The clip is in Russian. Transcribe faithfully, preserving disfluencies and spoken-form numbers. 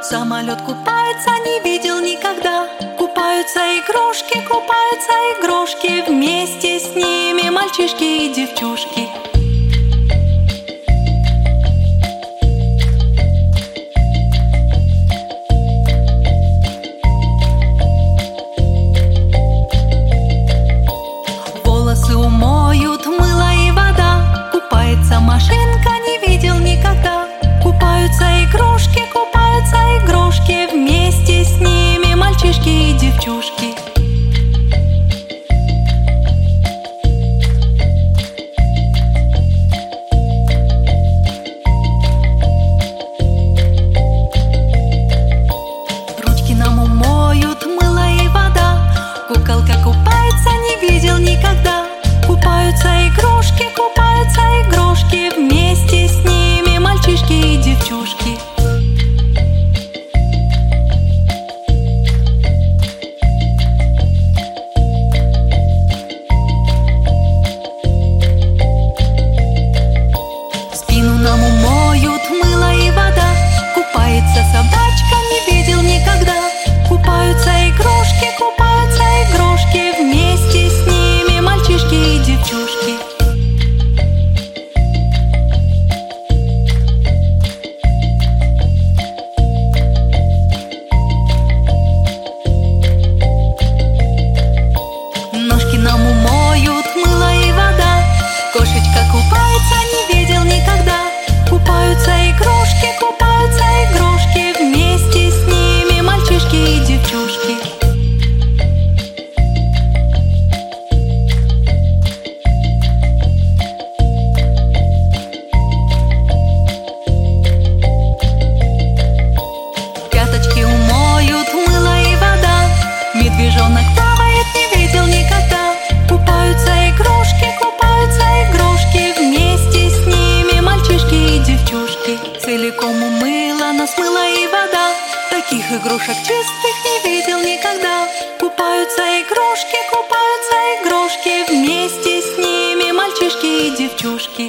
Самолет купается, не видел никогда. Купаются игрушки, купаются игрушки. Вместе с ними мальчишки и девчушки. Волосы умоют мыло и вода. Купается машинка, не видел никогда. Купаются игрушки, купаются игрушки. Вместе с ними мальчишки и девчушки. Ручки нам умоют мыло и вода. Куколка купается, не видел никогда. Купаются игрушки, купаются игрушки. Вместе с ними мальчишки и девчушки. Спину нам умоют мыло и вода. Купается собачка, не видел никогда. Купаются игрушки, купаются игрушки. Вместе с ними мальчишки и девчушки. Ножки нам умоют мыло и вода. Кошечка купается, не видел никогда. Купаются игрушки, купаются игрушки. Вместе с ними мальчишки и девчушки. Пяточки умоют мыло и вода. Медвежонок плавает, не видел никогда. Купаются игрушки, купаются игрушки. Вместе с ними мальчишки и девчушки. Целиком умыла нас мыло и вода. Таких игрушек чистых не видел никогда. Купаются игрушки, купаются игрушки. Вместе с ними мальчишки и девчушки.